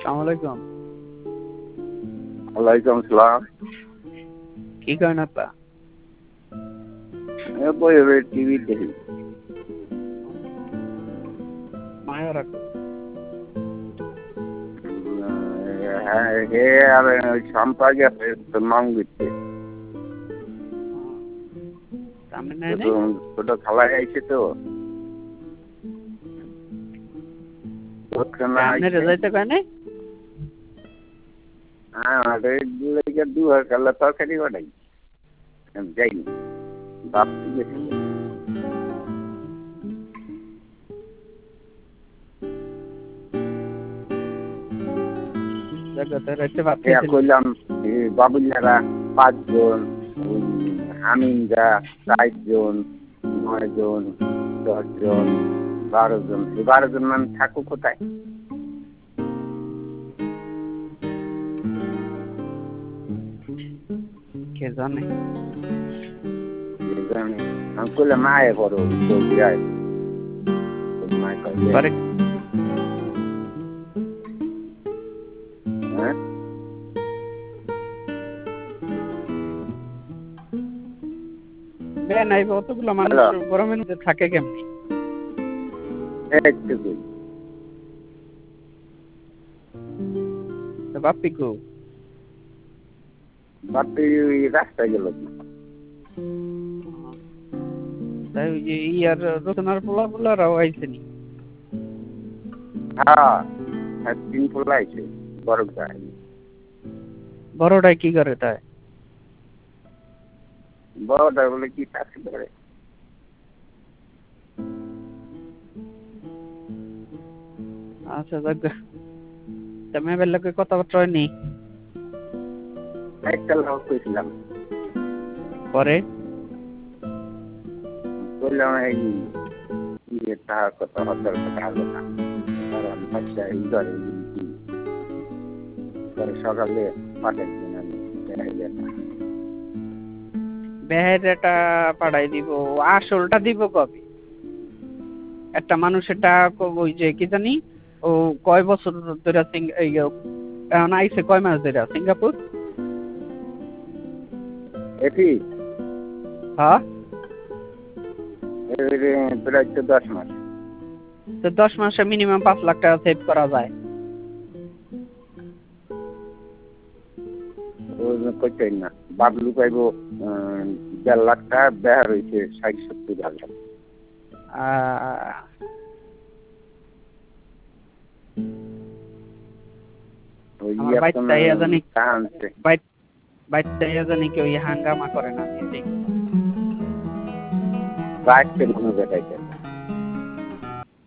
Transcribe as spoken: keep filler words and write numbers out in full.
আসসালামাইকুম। ওয়ালাইকুম আসসালাম। কি করেন আপা? বই টিভি দেখি। মায়া রাখো। হ্যাঁ হে আর সম্পর্ক আছে মাং দিচ্ছে। সামনে নাই নাই? ছোট খালা আইছে তো। সামনে রেজাইতে কয় নাই? হ্যাঁ লেগে দু আর কালা তরকারি বানাই। যাইনি। বাপ গেছিল। জগতে রাইতে ভাত হ্যাঁ খাইছিল। কইলাম বাবুল্লারা পাঁচজন, হামিনরা চারজন, নয়জন, দশজন, বারো জন। এই বারো জন মানে থাকো কোথায়? কে জানে? আমি কইলাম আয় বড় বলছি আয়। মায় কইলে পরে হ্যাঁ বে নাই অতগুলো মানুষ গরমের মধ্যে থাকে কেমনি? একটু তো বাপ্পি কো? বাপি রাস্তায় গেল। তাই ওই যে ইয়ার রচনার পোলা পোলারাও আইসেনি। হ্যাঁ তিন পোলা আইছে বড় গাই। বড়টাই কি করে তাই? বড়টা বলে কি চাকরি করে? আচ্ছা যাক। তুমি বেলাকে কথাবার্তা হয়নি? একটা লোক কইছিলাম। পরে বললাম এই ইয়ে টাকা কথা হাজার টাকা আলো না। কারণ বাচ্চা এই ঘরে পরে সকালে পাঠাই দিন আমি বেহেরাটা পাঠাই দিব। আসলটা দিব কবে? একটা মানুষেরটা ওই যে কি জানি ও কয় বছর ধরে এখন আইসে কয় মাস ধরে সিঙ্গাপুর? এটি হ্যাঁ প্রায় তো দশ মাস। তো দশ মাসে মিনিমাম পাঁচ লাখ টাকা সেভ করা যায়। করতেন না বাবলু পাইব দেড় লাখ টাকা বেহার হয়েছে ষাট সত্তর হাজার। আমার বাইকটাই জানি বাইকটাই জানি কেউ হাঙ্গামা করে না। বাইক কোনো দেখাইতে